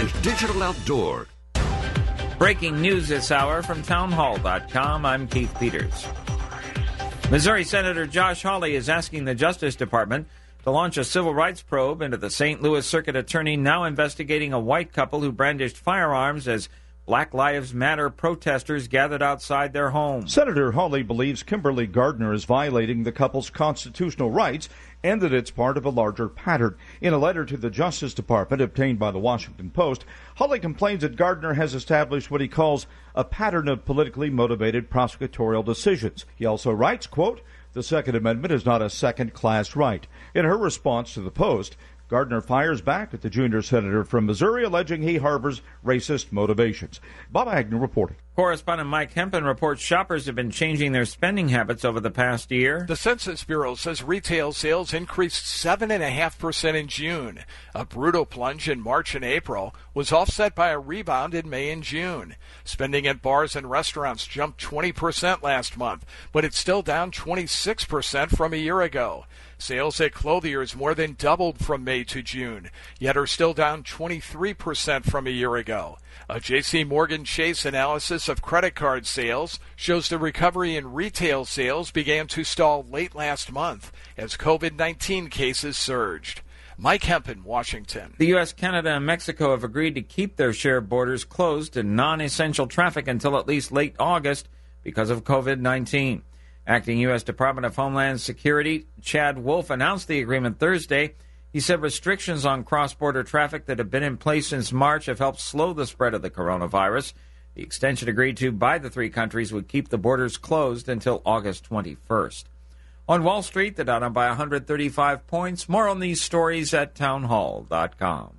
and digital outdoor. Breaking news this hour from townhall.com. I'm Keith Peters. Missouri Senator Josh Hawley is asking the Justice Department to launch a civil rights probe into the St. Louis Circuit Attorney now investigating a white couple who brandished firearms as Black Lives Matter protesters gathered outside their home. Senator Hawley believes Kimberly Gardner is violating the couple's constitutional rights and that it's part of a larger pattern. In a letter to the Justice Department obtained by the Washington Post, Hawley complains that Gardner has established what he calls a pattern of politically motivated prosecutorial decisions. He also writes, quote, "The Second Amendment is not a second-class right." In her response to the Post, Gardner fires back at the junior senator from Missouri, alleging he harbors racist motivations. Bob Agnew reporting. Correspondent Mike Hempen reports shoppers have been changing their spending habits over the past year. The Census Bureau says retail sales increased 7.5% in June. A brutal plunge in March and April was offset by a rebound in May and June. Spending at bars and restaurants jumped 20% last month, but it's still down 26% from a year ago. Sales at clothiers more than doubled from May to June, yet are still down 23% from a year ago. A J.C. Morgan Chase analysis of credit card sales shows the recovery in retail sales began to stall late last month as COVID-19 cases surged. Mike Hempen, Washington. The U.S., Canada, and Mexico have agreed to keep their shared borders closed to non-essential traffic until at least late August because of COVID-19. Acting U.S. Department of Homeland Security Chad Wolf announced the agreement Thursday. He said restrictions on cross-border traffic that have been in place since March have helped slow the spread of the coronavirus. The extension agreed to by the three countries would keep the borders closed until August 21st. On Wall Street, the Dow down by 135 points. More on these stories at townhall.com.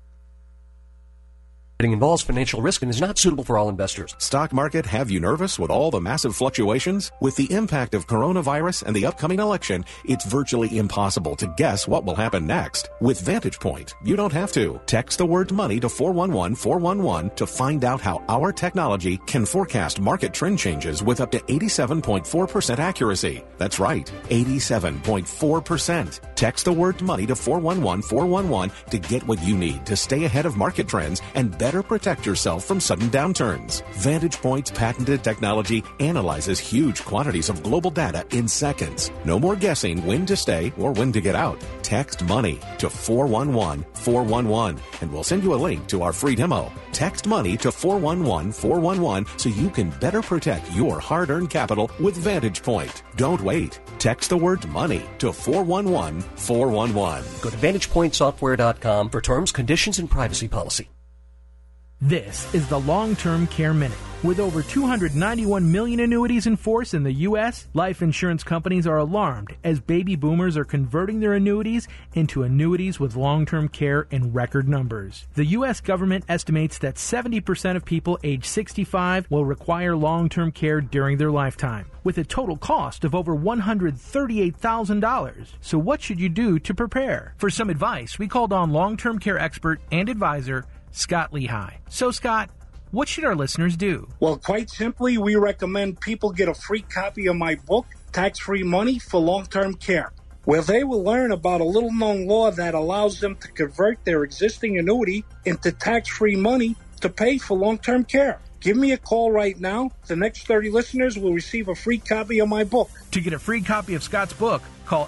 It involves financial risk and is not suitable for all investors. Stock market have you nervous with all the massive fluctuations? With the impact of coronavirus and the upcoming election, it's virtually impossible to guess what will happen next. With Vantage Point, you don't have to. Text the word money to 411-411 to find out how our technology can forecast market trend changes with up to 87.4% accuracy. That's right, 87.4%. Text the word money to 411-411 to get what you need to stay ahead of market trends and better protect yourself from sudden downturns. Vantage Point's patented technology analyzes huge quantities of global data in seconds. No more guessing when to stay or when to get out. Text money to 411-411 and we'll send you a link to our free demo. Text money to 411-411 so you can better protect your hard-earned capital with Vantage Point. Don't wait. Text the word money to 411-411. Go to VantagePointSoftware.com for terms, conditions, and privacy policy. This is the Long-Term Care Minute. With over 291 million annuities in force in the U.S., life insurance companies are alarmed as baby boomers are converting their annuities into annuities with long-term care in record numbers. The U.S. government estimates that 70% of people age 65 will require long-term care during their lifetime, with a total cost of over $138,000. So what should you do to prepare? For some advice, we called on long-term care expert and advisor Scott Lehigh. So, Scott, what should our listeners do? Well, quite simply, we recommend people get a free copy of my book, Tax-Free Money for Long-Term Care, where they will learn about a little-known law that allows them to convert their existing annuity into tax-free money to pay for long-term care. Give me a call right now. The next 30 listeners will receive a free copy of my book. To get a free copy of Scott's book, call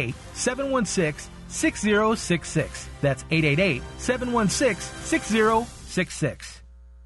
888-716-6066. That's 888-716-6066.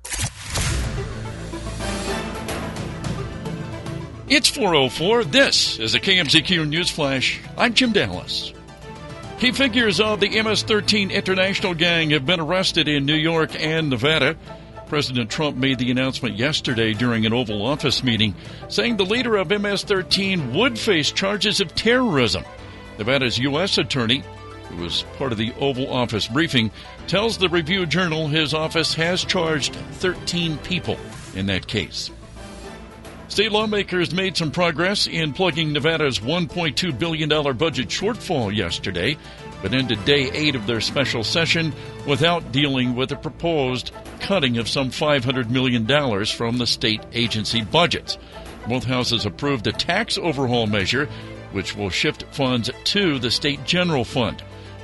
It's 4:04. This is a KMZQ News Flash. I'm Jim Dallas. Key figures of the MS-13 International Gang have been arrested in New York and Nevada. President Trump made the announcement yesterday during an Oval Office meeting, saying the leader of MS-13 would face charges of terrorism. Nevada's U.S. attorney, who was part of the Oval Office briefing, tells the Review-Journal his office has charged 13 people in that case. State lawmakers made some progress in plugging Nevada's $1.2 billion budget shortfall yesterday, but ended day 8 of their special session without dealing with a proposed cutting of some $500 million from the state agency budgets. Both houses approved a tax overhaul measure, which will shift funds to the state general fund.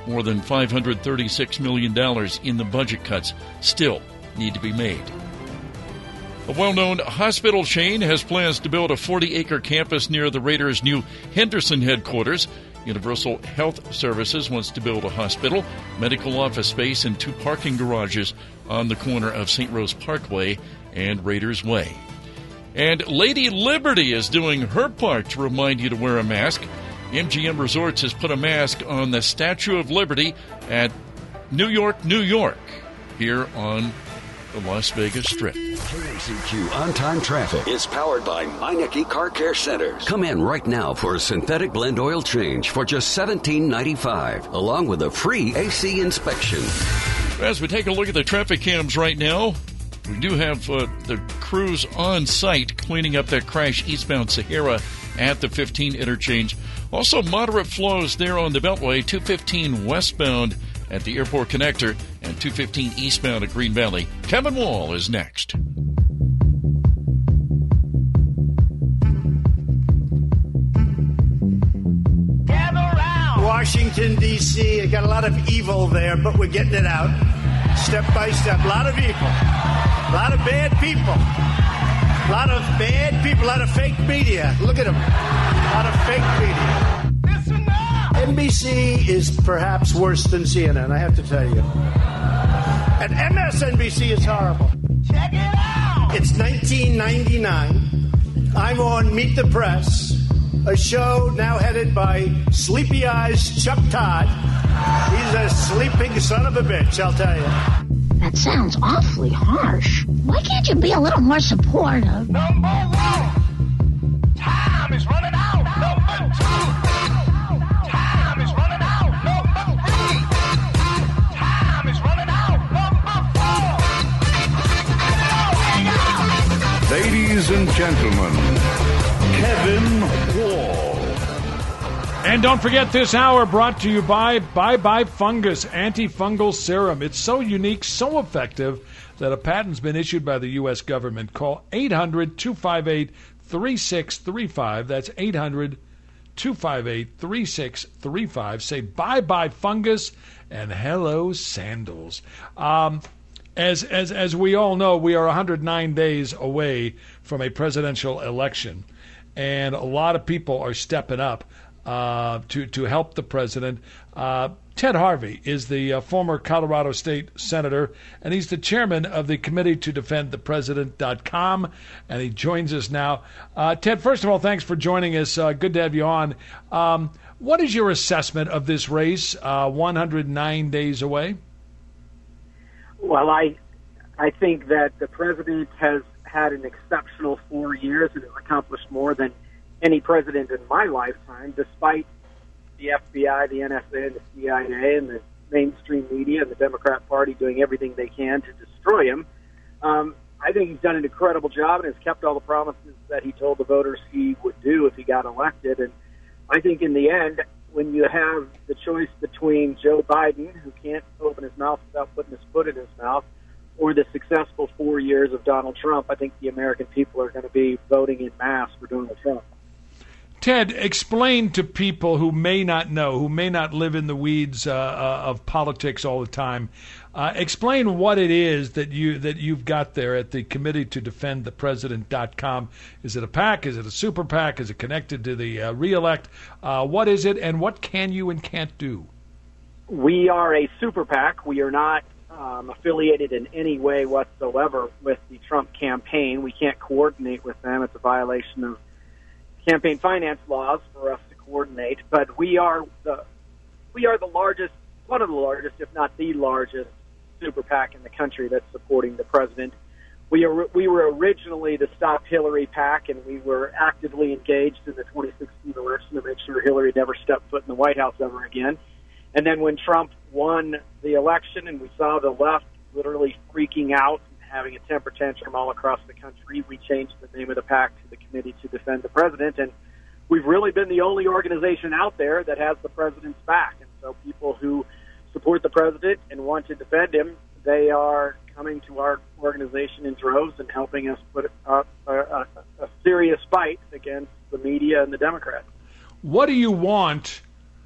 More than $536 million in the budget cuts still need to be made. A well-known hospital chain has plans to build a 40-acre campus near the Raiders' new Henderson headquarters. Universal Health Services wants to build a hospital, medical office space, and 2 parking garages on the corner of St. Rose Parkway and Raiders Way. And Lady Liberty is doing her part to remind you to wear a mask. MGM Resorts has put a mask on the Statue of Liberty at New York, New York, here on the Las Vegas Strip. KMZQ On-Time Traffic is powered by Meineke Car Care Centers. Come in right now for a synthetic blend oil change for just $17.95, along with a free AC inspection. As we take a look at the traffic cams right now, we do have the crews on site cleaning up that crash eastbound Sahara at the 15 interchange. Also moderate flows there on the Beltway, 215 westbound at the Airport Connector and 215 eastbound at Green Valley. Kevin Wall is next. Washington, D.C. I got a lot of evil there, but we're getting it out step by step. A lot of evil. A lot of bad people. A lot of bad people. A lot of fake media. Look at them. A lot of fake media. NBC is perhaps worse than CNN, I have to tell you. And MSNBC is horrible. Check it out! It's 1999. I'm on Meet the Press, a show now headed by Sleepy Eyes Chuck Todd. He's a sleeping son of a bitch, I'll tell you. That sounds awfully harsh. Why can't you be a little more supportive? Number 1, time is running out. Number 2, time is running out. Number 3, time is running out. Number 4. Ladies and gentlemen, Kevin Wall. And don't forget this hour brought to you by Bye Bye Fungus Antifungal Serum. It's so unique, so effective that a patent's been issued by the U.S. government. Call 800-258-3635. That's 800-258-3635. Say Bye Bye Fungus and hello sandals. As we all know, we are 109 days away from a presidential election, and a lot of people are stepping up to help the president. Ted Harvey is the former Colorado State Senator, and he's the chairman of the Committee to Defend the President.com, and he joins us now. Ted, first of all, thanks for joining us. Good to have you on. What is your assessment of this race 109 days away? Well, I think that the president has had an exceptional 4 years and has accomplished more than any president in my lifetime, despite the FBI, the NSA, and the CIA, and the mainstream media and the Democrat Party doing everything they can to destroy him. I think he's done an incredible job and has kept all the promises that he told the voters he would do if he got elected. And I think in the end, when you have the choice between Joe Biden, who can't open his mouth without putting his foot in his mouth, or the successful 4 years of Donald Trump, I think the American people are going to be voting in mass for Donald Trump. Ted, explain to people who may not know, who may not live in the weeds of politics all the time, explain what it is that you've got there at the Committee to Defend the President.com. Is it a PAC? Is it a super PAC? Is it connected to the reelect? What is it, and what can you and can't do? We are a super PAC. We are not affiliated in any way whatsoever with the Trump campaign. We can't coordinate with them. It's a violation of campaign finance laws for us to coordinate, but we are the largest, one of the largest, if not the largest, super PAC in the country that's supporting the president. We were originally the Stop Hillary PAC, and we were actively engaged in the 2016 election to make sure Hillary never stepped foot in the White House ever again. And then when Trump won the election and we saw the left literally freaking out, having a temper tantrum all across the country, we changed the name of the PAC to the Committee to Defend the President, and we've really been the only organization out there that has the president's back. And so people who support the president and want to defend him, they are coming to our organization in droves and helping us put up a serious fight against the media and the Democrats. What do you want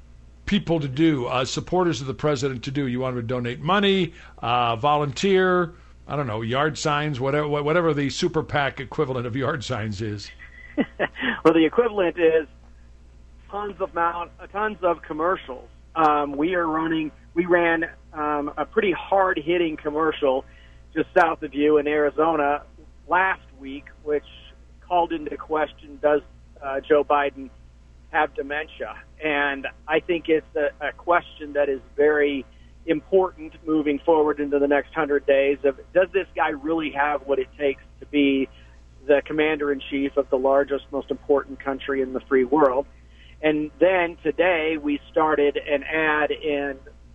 people to do, supporters of the president to do? You want to donate money, volunteer, I don't know, yard signs, whatever the super PAC equivalent of yard signs is. Well, the equivalent is tons of commercials. We ran a pretty hard-hitting commercial just south of you in Arizona last week, which called into question, does Joe Biden have dementia? And I think it's a question that is very important moving forward into the next 100 days of, does this guy really have what it takes to be the commander-in-chief of the largest, most important country in the free world? And then today we started an ad in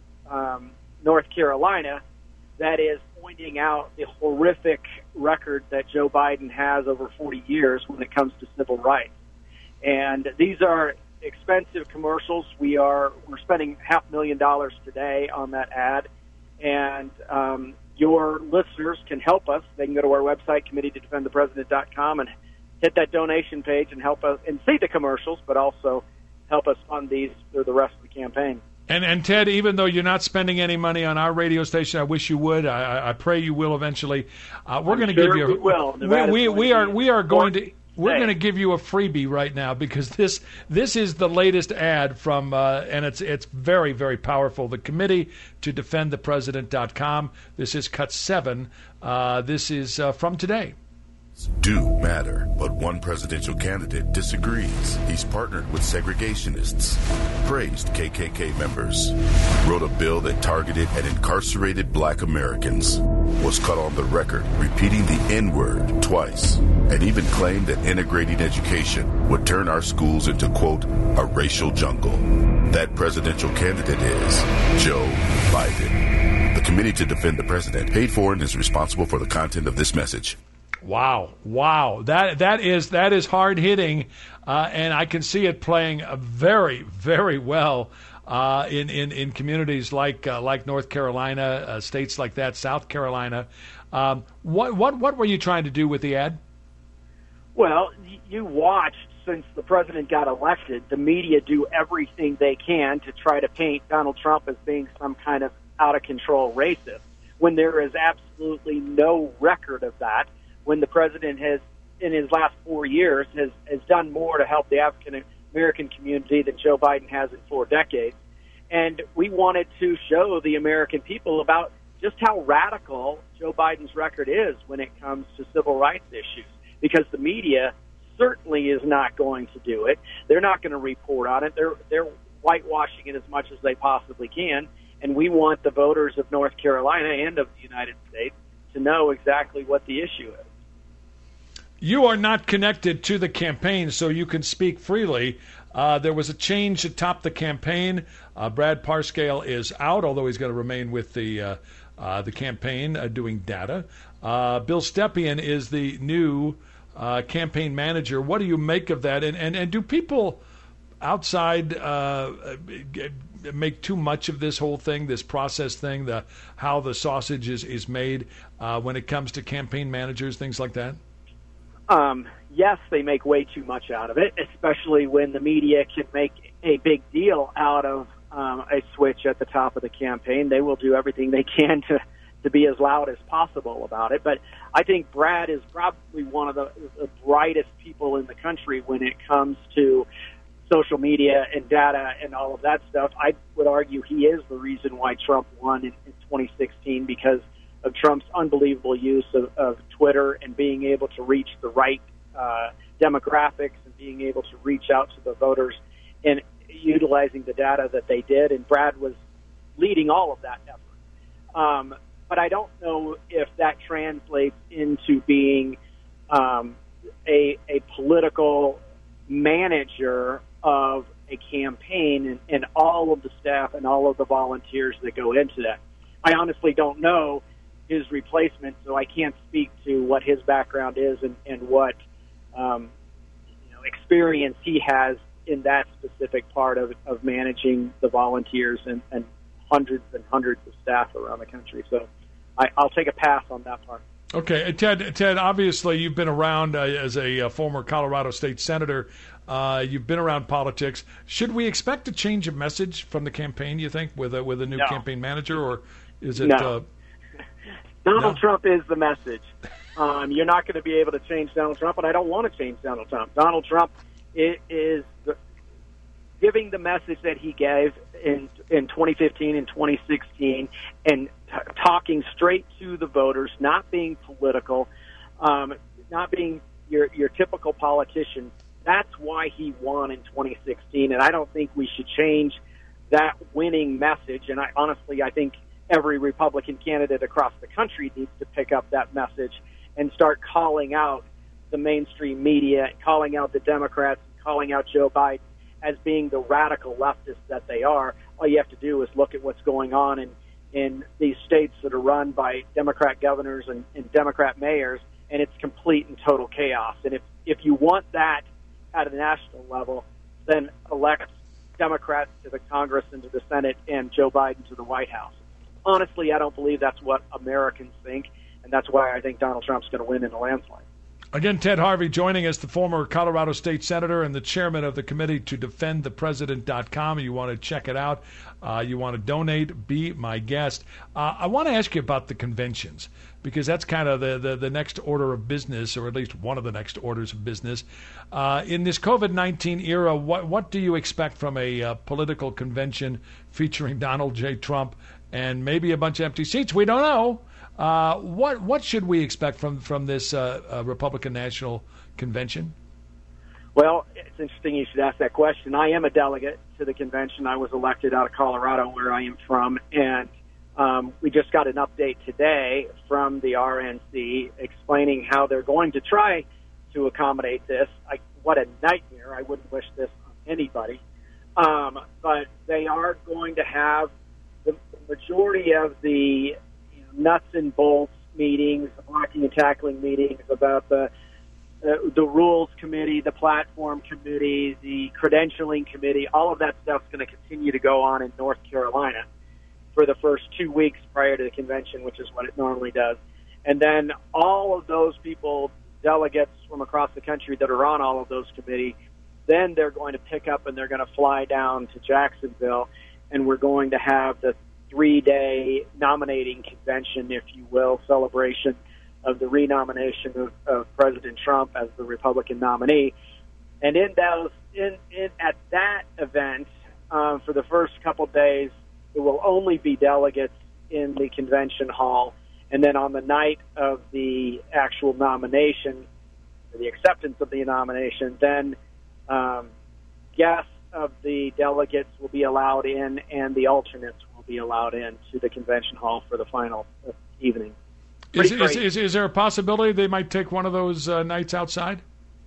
North Carolina that is pointing out the horrific record that Joe Biden has over 40 years when it comes to civil rights. And these are expensive commercials. We're spending $500,000 today on that ad. And your listeners can help us. They can go to our website, committeetodefendthepresident.com, and hit that donation page and help us and see the commercials, but also help us fund these through the rest of the campaign. And Ted, even though you're not spending any money on our radio station, I wish you would. I pray you will eventually. We're going to give you. We're going to give you a freebie right now, because this is the latest ad from and it's very, very powerful. The Committee to Defend the President.com. This is cut 7. This is from today. Do matter, but one presidential candidate disagrees. He's partnered with segregationists, praised KKK members, wrote a bill that targeted and incarcerated black Americans, was caught on the record repeating the N-word twice, and even claimed that integrating education would turn our schools into, quote, a racial jungle. That presidential candidate is Joe Biden. The Committee to Defend the President, paid for and is responsible for the content of this message. Wow. That is hard hitting, and I can see it playing very, very well in communities like North Carolina, states like that, South Carolina. What were you trying to do with the ad? Well, you watched since the president got elected, the media do everything they can to try to paint Donald Trump as being some kind of out of control racist, when there is absolutely no record of that. When the president has, in his last 4 years, has done more to help the African-American community than Joe Biden has in 4 decades. And we wanted to show the American people about just how radical Joe Biden's record is when it comes to civil rights issues, because the media certainly is not going to do it. They're not going to report on it. They're whitewashing it as much as they possibly can. And we want the voters of North Carolina and of the United States to know exactly what the issue is. You are not connected to the campaign, so you can speak freely. There was a change atop the campaign. Brad Parscale is out, although he's going to remain with the campaign doing data. Bill Stepien is the new campaign manager. What do you make of that? And do people outside make too much of this whole thing, this process thing, how the sausage is made when it comes to campaign managers, things like that? Yes, they make way too much out of it, especially when the media can make a big deal out of a switch at the top of the campaign. They will do everything they can to be as loud as possible about it. But I think Brad is probably one of the brightest people in the country when it comes to social media and data and all of that stuff. I would argue he is the reason why Trump won in 2016, because of Trump's unbelievable use of Twitter and being able to reach the right demographics and being able to reach out to the voters and utilizing the data that they did. And Brad was leading all of that effort. But I don't know if that translates into being a political manager of a campaign and all of the staff and all of the volunteers that go into that. I honestly don't know his replacement, so I can't speak to what his background is and what experience he has in that specific part of managing the volunteers and hundreds of staff around the country. So I'll take a pass on that part. Okay, Ted, obviously you've been around as a former Colorado State Senator. You've been around politics. Should we expect a change of message from the campaign, you think, with a new campaign manager, or is it... No. Donald Trump is the message. You're not going to be able to change Donald Trump, and I don't want to change Donald Trump. Donald Trump is giving the message that he gave in 2015 and 2016 and talking straight to the voters, not being political, not being your typical politician. That's why he won in 2016, and I don't think we should change that winning message. And I think every Republican candidate across the country needs to pick up that message and start calling out the mainstream media, calling out the Democrats, calling out Joe Biden as being the radical leftists that they are. All you have to do is look at what's going on in these states that are run by Democrat governors and Democrat mayors, and it's complete and total chaos. And if you want that at a national level, then elect Democrats to the Congress and to the Senate and Joe Biden to the White House. Honestly, I don't believe that's what Americans think, and that's why I think Donald Trump's going to win in a landslide. Again, Ted Harvey joining us, the former Colorado State Senator and the chairman of the Committee to Defend the President.com. You want to check it out. You want to donate, be my guest. I want to ask you about the conventions, because that's kind of the next order of business, or at least one of the next orders of business. In this COVID-19 era, what do you expect from a political convention featuring Donald J. Trump and maybe a bunch of empty seats? We don't know. What should we expect from this Republican National Convention? Well, it's interesting you should ask that question. I am a delegate to the convention. I was elected out of Colorado, where I am from, and we just got an update today from the RNC explaining how they're going to try to accommodate this. What a nightmare. I wouldn't wish this on anybody. But they are going to have the majority of the nuts and bolts meetings, the blocking and tackling meetings about the rules committee, the platform committee, the credentialing committee. All of that stuff's going to continue to go on in North Carolina for the first 2 weeks prior to the convention, which is what it normally does. And then all of those people, delegates from across the country that are on all of those committees, then they're going to pick up and they're going to fly down to Jacksonville, and we're going to have the 3-day nominating convention, if you will, celebration of the renomination of President Trump as the Republican nominee. And at that event, for the first couple days, it will only be delegates in the convention hall. And then on the night of the actual nomination, the acceptance of the nomination, then guests of the delegates will be allowed in, and the alternates will be allowed in to the convention hall for the final evening. Is there a possibility they might take one of those nights outside?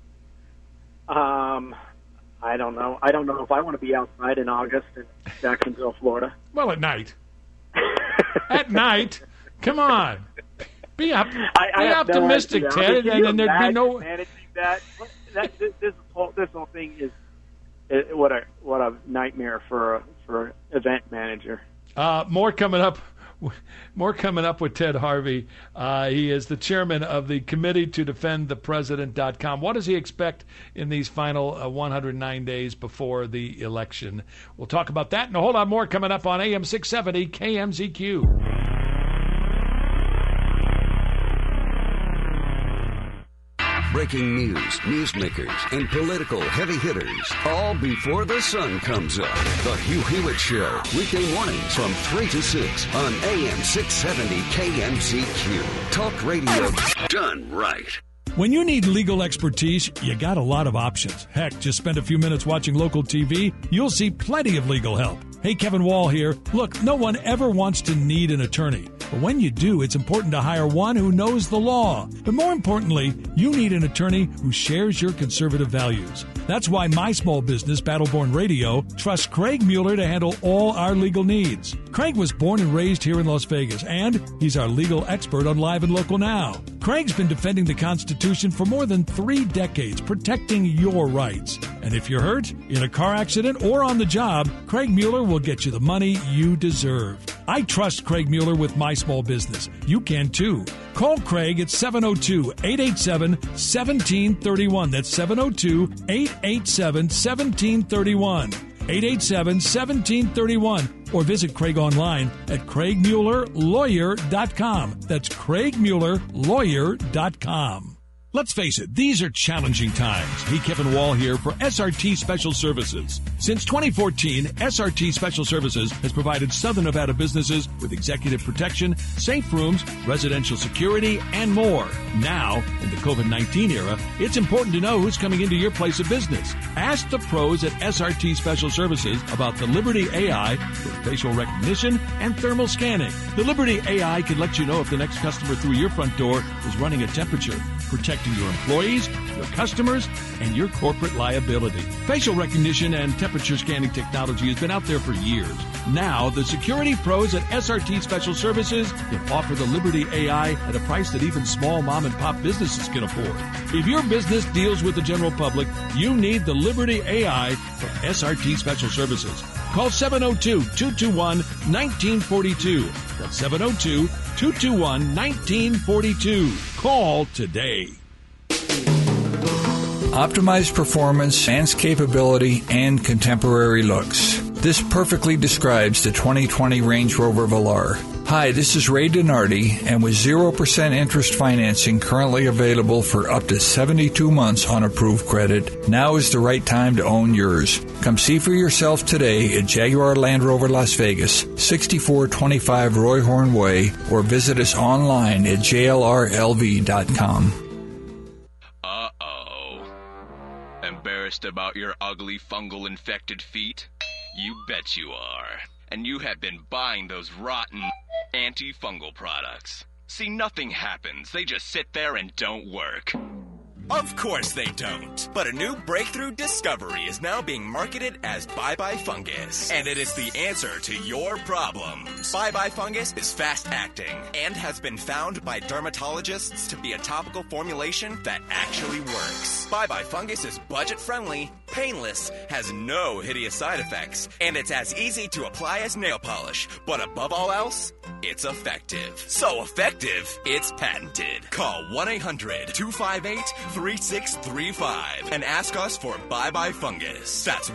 I don't know. I don't know if I want to be outside in August in Jacksonville, Florida. Well, at night. At night? Come on. Be optimistic, no Ted, and there'd be no managing that. This whole thing is what a nightmare for an event manager. More coming up with Ted Harvey. He is the chairman of the Committee to Defend the President.com. What does he expect in these final 109 days before the election? We'll talk about that and a whole lot more coming up on AM 670 KMZQ. Breaking news, newsmakers, and political heavy hitters, all before the sun comes up. The Hugh Hewitt Show, weekday mornings from 3 to 6 on AM 670 KMZQ. Talk radio done right. When you need legal expertise, you got a lot of options. Heck, just spend a few minutes watching local TV, you'll see plenty of legal help. Hey, Kevin Wall here. Look, no one ever wants to need an attorney. But when you do, it's important to hire one who knows the law. But more importantly, you need an attorney who shares your conservative values. That's why my small business, Battleborn Radio, trusts Craig Mueller to handle all our legal needs. Craig was born and raised here in Las Vegas, and he's our legal expert on Live and Local Now. Craig's been defending the Constitution for more than 3 decades, protecting your rights. And if you're hurt, in a car accident, or on the job, Craig Mueller will get you the money you deserve. I trust Craig Mueller with my small business. You can too. Call Craig at 702-887-1731. That's 702-887-1731. 887-1731. Or visit Craig online at CraigMuellerLawyer.com. That's CraigMuellerLawyer.com. Let's face it, these are challenging times. Hey, Kevin Wall here for SRT Special Services. Since 2014, SRT Special Services has provided Southern Nevada businesses with executive protection, safe rooms, residential security, and more. Now, in the COVID-19 era, it's important to know who's coming into your place of business. Ask the pros at SRT Special Services about the Liberty AI with facial recognition and thermal scanning. The Liberty AI can let you know if the next customer through your front door is running a temperature, protecting your employees, your customers, and your corporate liability. Facial recognition and temperature scanning technology has been out there for years. Now, the security pros at SRT Special Services can offer the Liberty AI at a price that even small mom-and-pop businesses can afford. If your business deals with the general public, you need the Liberty AI from SRT Special Services. Call 702-221-1942. That's 702-221-1942. Call today. Optimized performance, enhanced capability, and contemporary looks. This perfectly describes the 2020 Range Rover Velar. Hi, this is Ray Donardi, and with 0% interest financing currently available for up to 72 months on approved credit, now is the right time to own yours. Come see for yourself today at Jaguar Land Rover Las Vegas, 6425 Roy Horn Way, or visit us online at jlrlv.com. Embarrassed about your ugly fungal infected feet? You bet you are. And you have been buying those rotten antifungal products. See, nothing happens. They just sit there and don't work. Of course they don't. But a new breakthrough discovery is now being marketed as Bye Bye Fungus. And it is the answer to your problems. Bye Bye Fungus is fast-acting and has been found by dermatologists to be a topical formulation that actually works. Bye Bye Fungus is budget-friendly, painless, has no hideous side effects, and it's as easy to apply as nail polish. But above all else, it's effective. So effective, it's patented. Call 1-800-258-3635 and ask us for Bye Bye Fungus. That's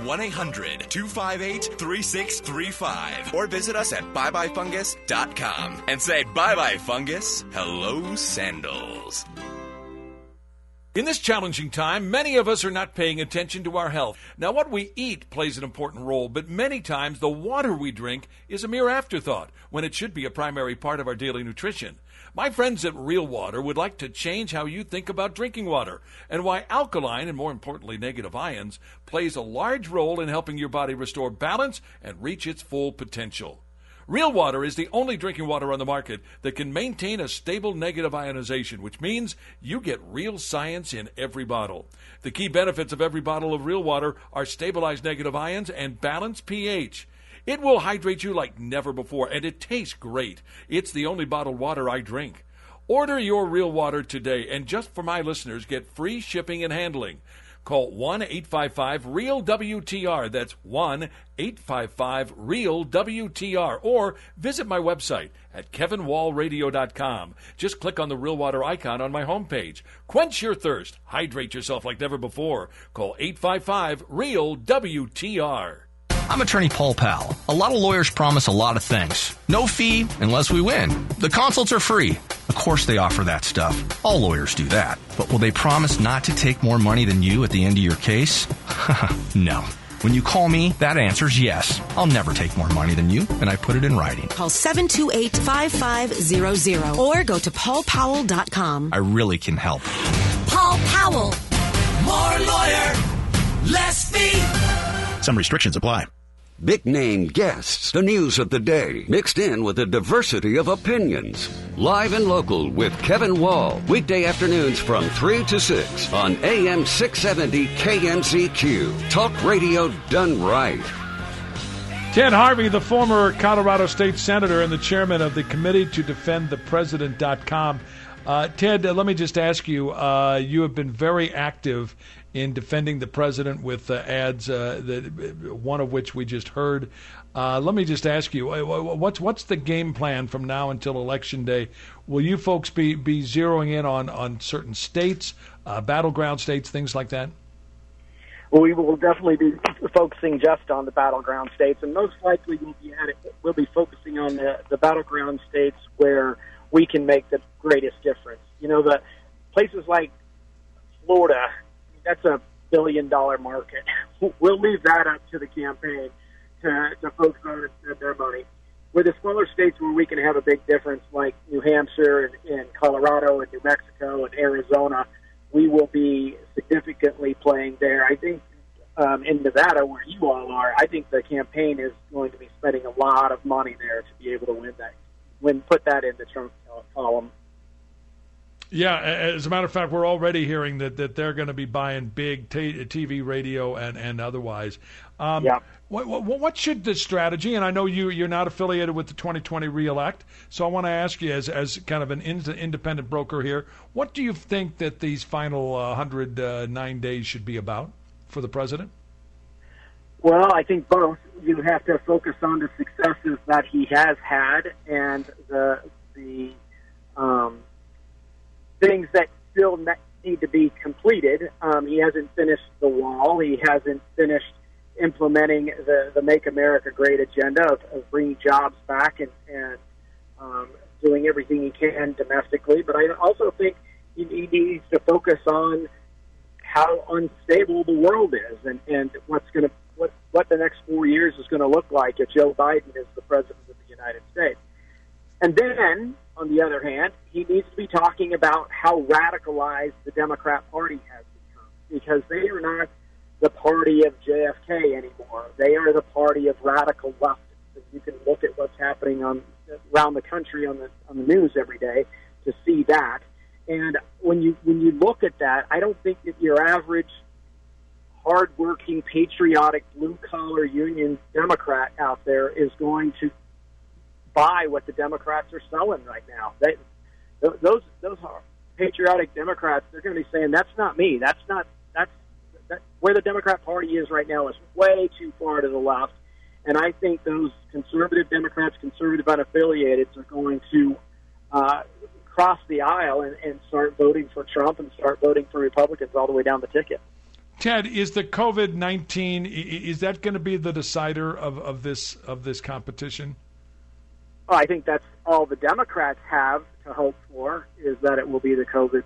1-800-258-3635. Or visit us at byebyfungus.com and say Bye Bye Fungus, hello sandals. In this challenging time, many of us are not paying attention to our health. Now, what we eat plays an important role, but many times the water we drink is a mere afterthought when it should be a primary part of our daily nutrition. My friends at Real Water would like to change how you think about drinking water and why alkaline, and more importantly negative ions, plays a large role in helping your body restore balance and reach its full potential. Real Water is the only drinking water on the market that can maintain a stable negative ionization, which means you get real science in every bottle. The key benefits of every bottle of Real Water are stabilized negative ions and balanced pH. It will hydrate you like never before, and it tastes great. It's the only bottled water I drink. Order your Real Water today, and just for my listeners, get free shipping and handling. Call 1-855-REAL-WTR. That's 1-855-REAL-WTR. Or visit my website at kevinwallradio.com. Just click on the Real Water icon on my homepage. Quench your thirst. Hydrate yourself like never before. Call 855-REAL-WTR. I'm attorney Paul Powell. A lot of lawyers promise a lot of things. No fee unless we win. The consults are free. Of course they offer that stuff. All lawyers do that. But will they promise not to take more money than you at the end of your case? No. When you call me, that answer's yes. I'll never take more money than you, and I put it in writing. Call 728-5500 or go to paulpowell.com. I really can help. Paul Powell. More lawyer, less fee. Some restrictions apply. Big name guests, the news of the day, mixed in with a diversity of opinions. Live and local with Kevin Wall, weekday afternoons from 3 to 6 on AM 670 KMZQ. Talk radio done right. Ted Harvey, the former Colorado State Senator and the chairman of the Committee to Defend the President.com. Ted, let me just ask you, you have been very active in defending the president with ads, one of which we just heard. Let me just ask you, what's the game plan from now until Election Day? Will you folks be zeroing in on certain states, battleground states, things like that? Well, we will definitely be focusing just on the battleground states, and most likely we'll be focusing on the battleground states where we can make the greatest difference. You know, the places like Florida, that's $1 billion market. We'll leave that up to the campaign to focus on and spend their money. With the smaller states where we can have a big difference, like New Hampshire and Colorado and New Mexico and Arizona, we will be significantly playing there. I think in Nevada, where you all are, I think the campaign is going to be spending a lot of money there to be able to put that in the Trump column. Yeah, as a matter of fact, we're already hearing that they're going to be buying big TV, radio, and otherwise. Yeah. What should the strategy, and I know you're not affiliated with the 2020 re-elect, so I want to ask you as kind of an independent broker here, what do you think that these final 109 days should be about for the president? Well, I think both. You have to focus on the successes that he has had and the things that still need to be completed. He hasn't finished the wall. He hasn't finished implementing the Make America Great agenda of bringing jobs back and doing everything he can domestically. But I also think he needs to focus on how unstable the world is and what the next 4 years is going to look like if Joe Biden is the president of the United States. And then, on the other hand, he needs to be talking about how radicalized the Democrat Party has become, because they are not the party of JFK anymore. They are the party of radical leftists. And you can look at what's happening around the country on the news every day to see that. And when you look at that, I don't think that your average hardworking, patriotic, blue-collar union Democrat out there is going to buy what the Democrats are selling right now. Those patriotic Democrats, they're going to be saying, that's not me. That's where the Democrat Party is right now is way too far to the left. And I think those conservative Democrats, conservative unaffiliateds, are going to cross the aisle and start voting for Trump and start voting for Republicans all the way down the ticket. Ted, is the COVID-19, is that going to be the decider of this competition? Well, I think that's all the Democrats have to hope for, is that it will be the COVID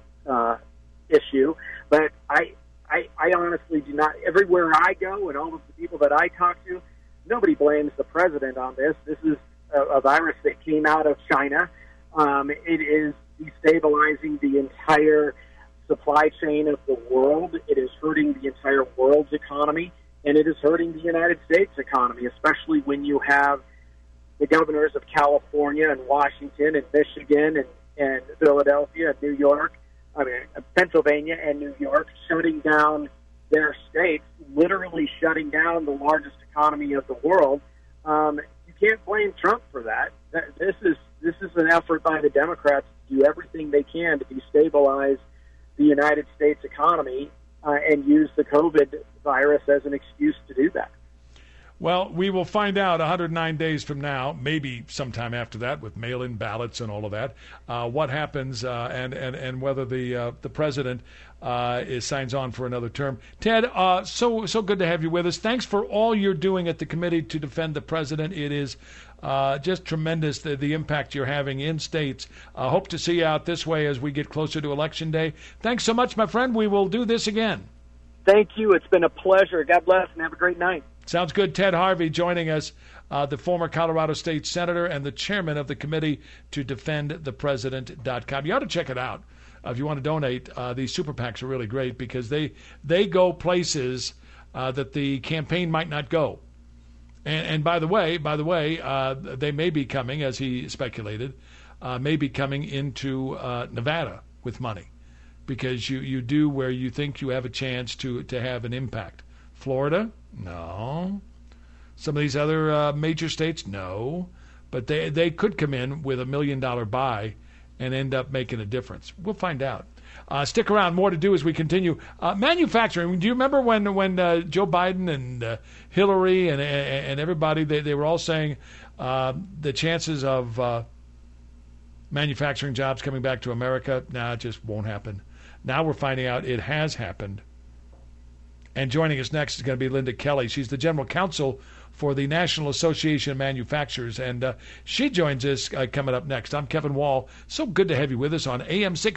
issue. But I honestly do not. Everywhere I go and all of the people that I talk to, nobody blames the president on this. This is a virus that came out of China. It is destabilizing the entire supply chain of the world. It is hurting the entire world's economy, and it is hurting the United States economy, especially when you have the governors of California and Washington and Michigan and Philadelphia and New York, Pennsylvania and New York shutting down their states, literally shutting down the largest economy of the world. You can't blame Trump for that. This is an effort by the Democrats to do everything they can to destabilize the United States economy and use the COVID virus as an excuse to do that. Well, we will find out 109 days from now, maybe sometime after that, with mail-in ballots and all of that, what happens and whether the president signs on for another term. Ted, so good to have you with us. Thanks for all you're doing at the committee to defend the president. It is just tremendous the impact you're having in states. Hope to see you out this way as we get closer to Election Day. Thanks so much, my friend. We will do this again. Thank you. It's been a pleasure. God bless and have a great night. Sounds good. Ted Harvey joining us, the former Colorado State Senator and the chairman of the Committee to Defend the President.com. You ought to check it out. If you want to donate, these super PACs are really great because they go places that the campaign might not go. And by the way, they may be coming, as he speculated, may be coming into Nevada with money because you do where you think you have a chance to have an impact. Florida? No. Some of these other major states? No. But they could come in with $1 million buy and end up making a difference? We'll find out. Stick around. More to do as we continue. Manufacturing. Do you remember when Joe Biden and Hillary and everybody, they were all saying the chances of manufacturing jobs coming back to America, it just won't happen. Now we're finding out it has happened. And joining us next is going to be Linda Kelly. She's the general counsel for the National Association of Manufacturers, and she joins us coming up next. I'm Kevin Wall. So good to have you with us on AM 6.